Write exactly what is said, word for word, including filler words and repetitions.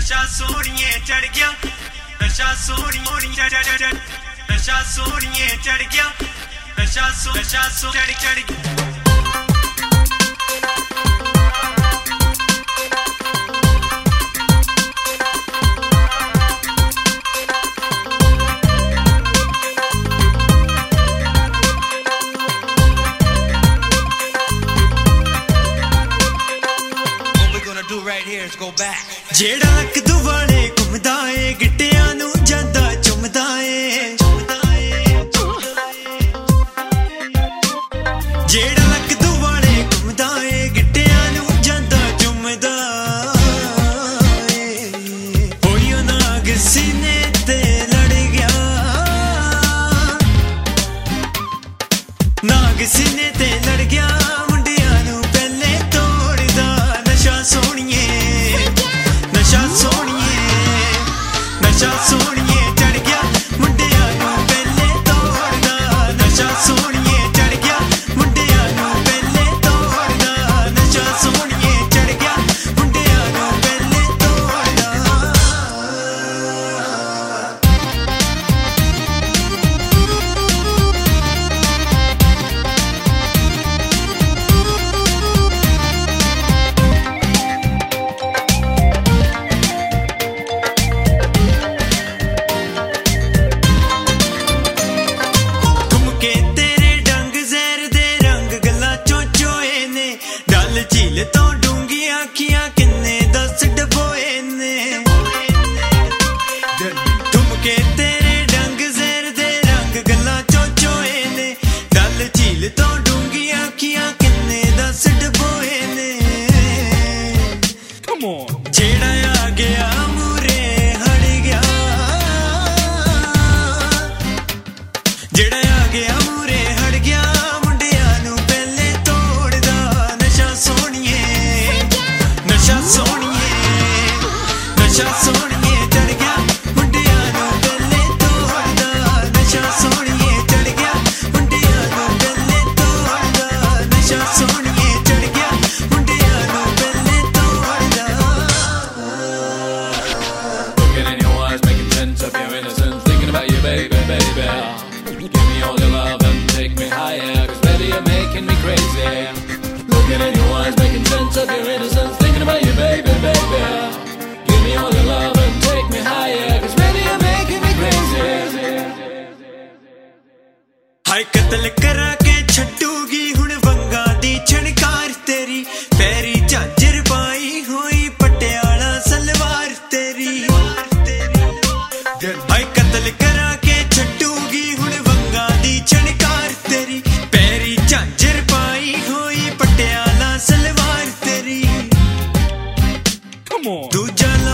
नशा सोनिए चढ़ गया, नशा सोनिए नशा सोनिए चढ़ गया, नशा सो नशा सो चढ़ चढ़ जेड़ा लक दुआले घुमदा ए गिट्टियां नू जांदा चुमदा ए, जेड़ा लक दुआले घुमदा ए गिट्टियां नू जांदा चुमदा ए, होइयो नाग सीने ते लड़ गया, नाग सीने ते लड़ गया मुंडियां नू पहले तोड़दा नशा सोनिए नशा सोनिए नशा सोनिए चढ़ गया मुंडियां नू पहले तोड़दा, नशा सोनिए चढ़ गया मुंडियां नू पहले तोड़दा, नशा सोनिए चढ़ गया मुंडियां नू पहले तोड़दा। झील तो डूंगी आखियां किन्ने दस डबोए ने, ठुमके तेरे डंग ज़ेर दे रंग गल्ला चोचोए ने, डल झील तो डूंगी आखियां किन्ने दस डबोए ने, जेड़ा आ गया मूरे हट गया, जेड़ा आ गया मूरे हट गया मुंडियां नू पहले तोड़दा नशा सोनिए नशा सोनिए नशा सोनिए चढ़ गया मुंडियां नू पहले तोड़दा, नशा सोनिए चढ़ गया मुंडियां नू पहले तोड़दा, नशा सोनिए चढ़ गया मुंडियां नू पहले तोड़दा। Looking in your eyes, making sense of your innocence, thinking about you, baby, baby. Give me all your love and take me higher, 'cause baby you're making me crazy. Looking in your eyes, making sense of your innocence, thinking about you, baby, baby. Give me all your love and take me higher, 'cause baby you're making me crazy. हाय कत्ल करा के छड्डूगी हुण वंगा दी छणकार तेरी, पैरी झांजर पाई होई पटियाला सलवार तेरी, हाय कत्ल करा के छड्डूगी हुण वंगा दी छणकार तेरी, पैरी झांजर पाई होई पटियाला सलवार तेरी, दूजा